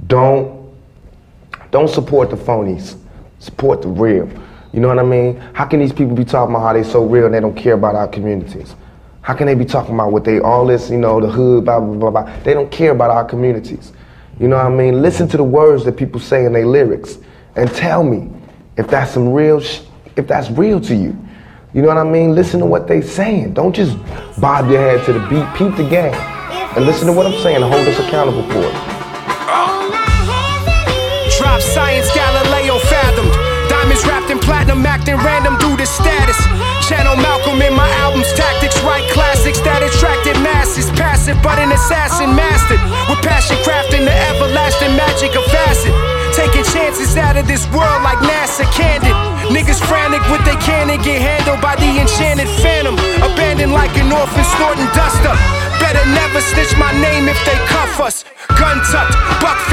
don't support the phonies. Support the real. You know what I mean? How can these people be talking about how they so real and they don't care about our communities? How can they be talking about what they, all this, you know, the hood, blah, blah, blah, blah. They don't care about our communities. You know what I mean? Listen to the words that people say in their lyrics and tell me if that's some real, if that's real to you. You know what I mean? Listen to what they saying. Don't just bob your head to the beat, peep the game. And listen to what I'm saying and hold us accountable for it. Drop science, Galileo fathomed. Diamonds wrapped in platinum, acting random due to status. Channel Malcolm in my album's tactics, write classics that attracted masses. Passive, but an assassin mastered. With passion crafting the everlasting magic of acid. Taking chances out of this world like NASA candid. Niggas frantic with they cannon get handled by the enchanted phantom. Abandoned like an orphan snorting dust up. Better never snitch my name if they cuff us. Gun tucked, buck